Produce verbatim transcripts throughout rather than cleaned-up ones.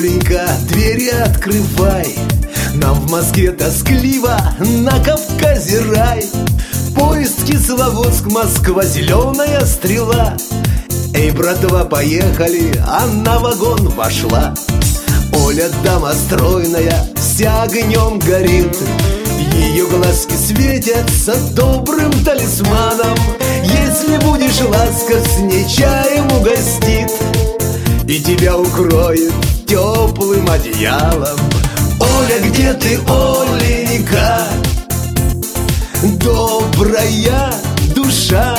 Оленька, двери открывай, нам в Москве тоскливо, на Кавказе рай. Поезд Кисловодск, Москва, зеленая стрела. Эй, братва, поехали, она в вагон вошла. Оля дама стройная, вся огнем горит. Ее глазки светятся добрым талисманом. Если будешь ласков, с ней чаем угостит и тебя укроет теплым одеялом. Оля, где ты, Оленька, добрая душа?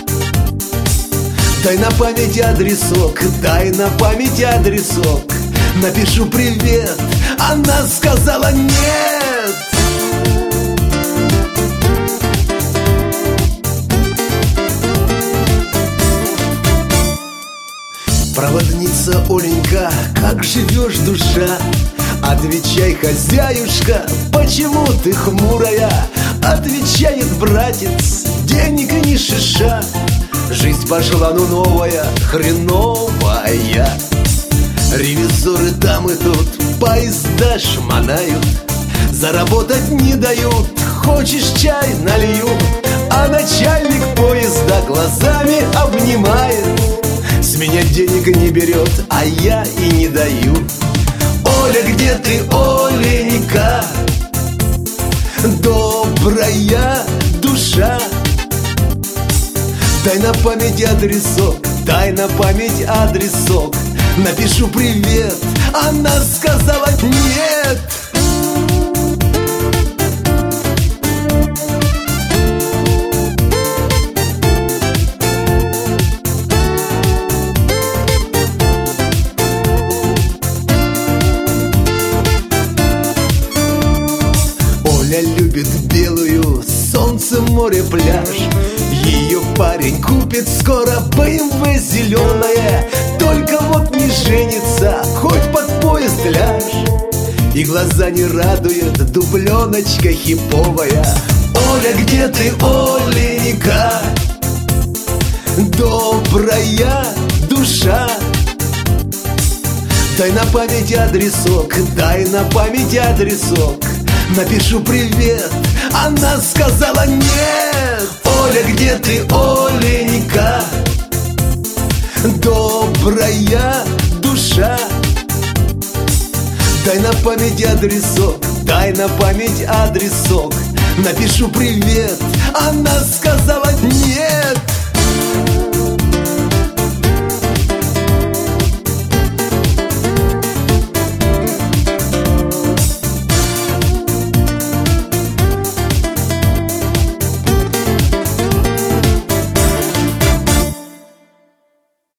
Дай на память адресок, дай на память адресок. Напишу привет, она сказала нет. Проводница Оленька, как живешь, душа? Отвечай, хозяюшка, почему ты хмурая? Отвечает братец, денег ни шиша. Жизнь пошла, ну новая, хреновая. Ревизоры там и тут поезда шмонают, заработать не дают, хочешь чай налью. А начальник поезда глазами обнимает, с меня денег не берет, а я и не даю. Оля, где ты, Оленька, добрая душа? Дай на память адресок, дай на память адресок. Напишу привет, она сказала нет. Оля любит белую, солнце, море, пляж. Ее парень купит скоро бэ эм вэ зеленое. Только вот не женится, хоть под поезд ляжь. И глаза не радует дубленочка хиповая. Оля, где ты, Оленька, добрая душа? Дай на память адресок, дай на память адресок. Напишу привет, она сказала нет. Оля, где ты, Оленька, добрая душа? Дай на память адресок, дай на память адресок. Напишу привет, она сказала нет.